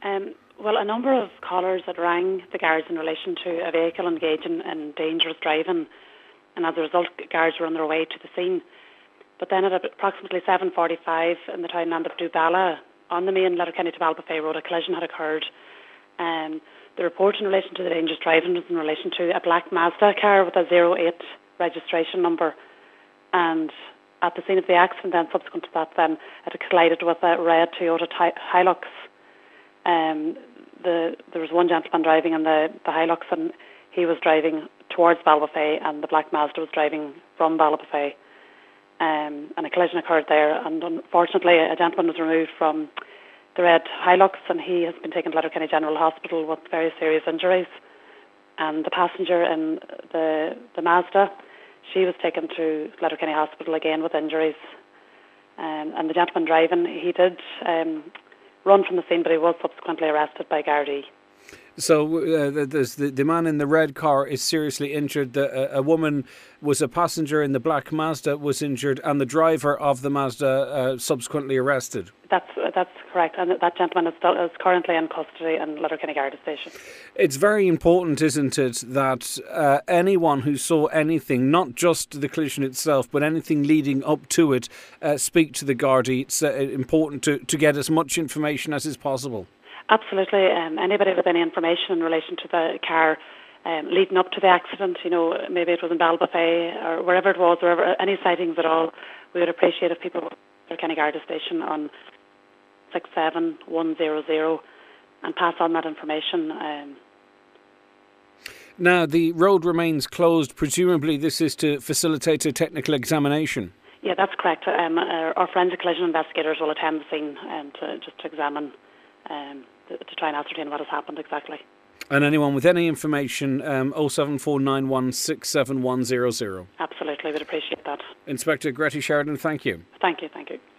Well, a number of callers had rang the guards in relation to a vehicle engaging in dangerous driving, and as a result, guards were on their way to the scene. But then at approximately 7:45 in the townland of Dubala, on the main Letterkenny to Ballybofey road, a collision had occurred. The report in relation to the dangerous driving was in relation to a black Mazda car with a 08 registration number. And at the scene of the accident, then subsequent to that, then it had collided with a red Toyota Hilux. There was one gentleman driving in the Hilux, and he was driving towards Ballybofey, and the black Mazda was driving from Ballybofey. And a collision occurred there, and unfortunately a gentleman was removed from the red Hilux, and he has been taken to Letterkenny General Hospital with very serious injuries. And the passenger in the Mazda, she was taken to Letterkenny Hospital again with injuries. And the gentleman driving, he did run from the scene, but he was subsequently arrested by Gardaí. So the man in the red car is seriously injured. A woman was a passenger in the black Mazda, was injured, and the driver of the Mazda subsequently arrested. That's correct, and that gentleman is currently in custody in Letterkenny Garda Station. It's very important, isn't it, that anyone who saw anything, not just the collision itself, but anything leading up to it, speak to the Gardaí. It's important to get as much information as is possible. Absolutely. Anybody with any information in relation to the car leading up to the accident, maybe it was in Ballybofey or wherever it was, or any sightings at all, we would appreciate if people would call Kenny Garda Station on 67100 and pass on that information. Now, the road remains closed. Presumably this is to facilitate a technical examination. Yeah, that's correct. Our forensic collision investigators will attend the scene to examine, to try and ascertain what has happened exactly. And anyone with any information, 07491 67100. Absolutely, we'd appreciate that. Inspector Gretty Sheridan, thank you. Thank you.